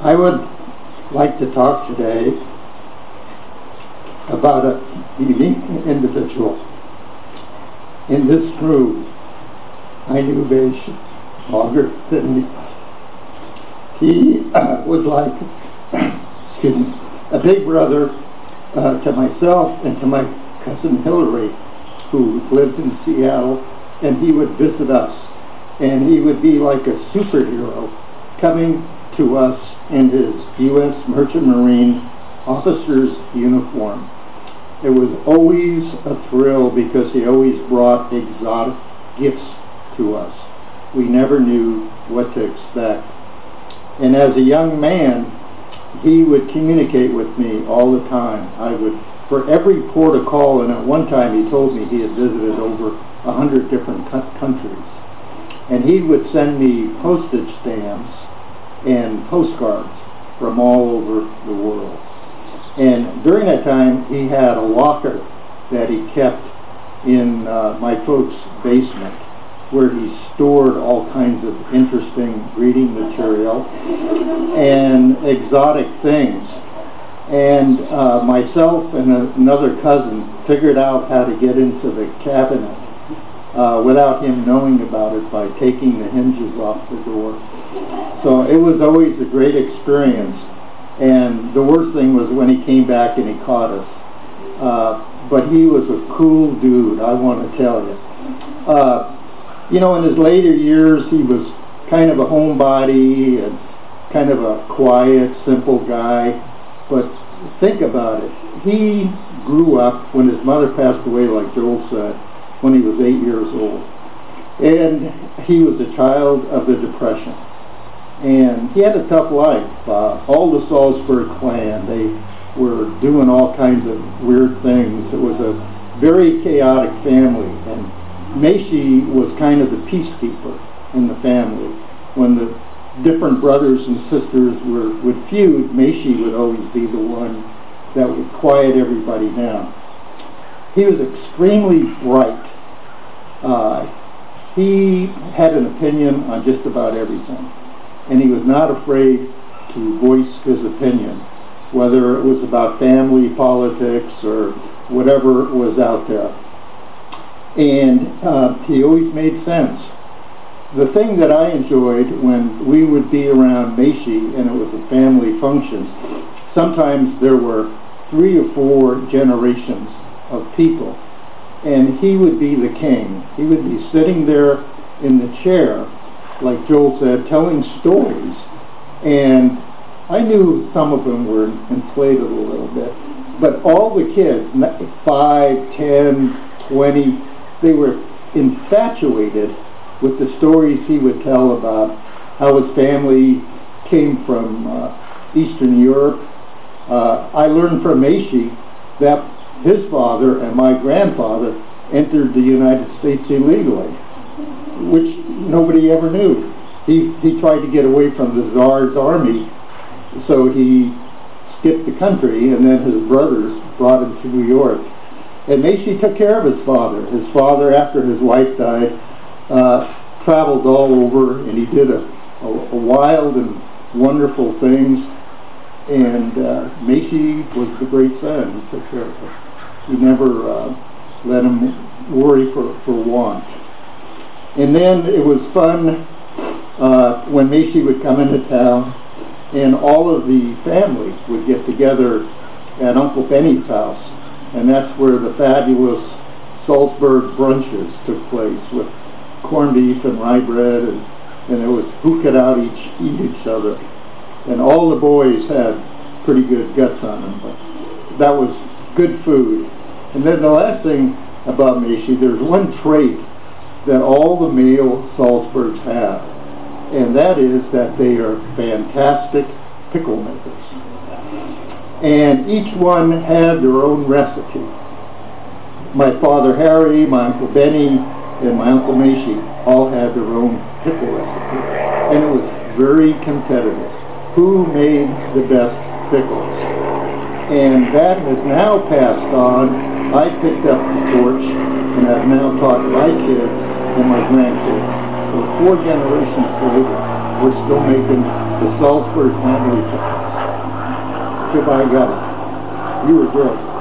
I would like to talk today about a unique individual. In this group, I knew Beige longer than he was like, excuse me, a big brother to myself and to my cousin Hillary, who lived in Seattle, and he would visit us, and he would be like a superhero coming to us in his U.S. Merchant Marine officer's uniform. It was always a thrill because he always brought exotic gifts to us. We never knew what to expect. And as a young man, he would communicate with me all the time. I would, for every port of call, and at one time he told me he had visited over 100 different countries. And he would send me postage stamps and postcards from all over the world. And during that time, he had a locker that he kept in my folks' basement, where he stored all kinds of interesting reading material and exotic things. And myself and another cousin figured out how to get into the cabinet without him knowing about it by taking the hinges off the door. So it was always a great experience. And the worst thing was when he came back and he caught us. But he was a cool dude, I want to tell you. You know, in his later years, he was kind of a homebody and kind of a quiet, simple guy. But think about it. He grew up when his mother passed away, like Joel said, when he was 8 years old. And he was a child of the Depression. And he had a tough life. All the Salzburg clan, they were doing all kinds of weird things. It was a very chaotic family. And Maishi was kind of the peacekeeper in the family. When the different brothers and sisters would feud, Maishi would always be the one that would quiet everybody down. He was extremely bright. He had an opinion on just about everything. And he was not afraid to voice his opinion, whether it was about family, politics, or whatever was out there. And he always made sense. The thing that I enjoyed when we would be around Maishi and it was a family function, sometimes there were 3 or 4 generations of people, and he would be the king. He would be sitting there in the chair, like Joel said, telling stories, and I knew some of them were inflated a little bit, but all the kids, 5, 10, 20, they were infatuated with the stories he would tell about how his family came from Eastern Europe. I learned from Maishi that his father and my grandfather entered the United States illegally, which nobody ever knew. He tried to get away from the Tsar's army, so he skipped the country, and then his brothers brought him to New York. And Maishi took care of his father. His father, after his wife died, traveled all over, and he did a wild and wonderful things. And Maishi was the great son. He took care of him. He never let him worry for want. And then it was fun when Maishi would come into town, and all of the families would get together at Uncle Benny's house, and that's where the fabulous Salzburg brunches took place with corned beef and rye bread, and it was who could eat each other. And all the boys had pretty good guts on them, but that was good food. And then the last thing about Maishi, there's one trait that all the male Salzburgs have, and that is that they are fantastic pickle makers. And each one had their own recipe. My father Harry, my Uncle Benny, and my Uncle Maishi all had their own pickle recipe. And it was very competitive. Who made the best pickles? And that has now passed on. I picked up the torch and have now taught my kids and my grandkids. So 4 generations later, we're still making the Salisbury family chickens. Goodbye, guys. You were great.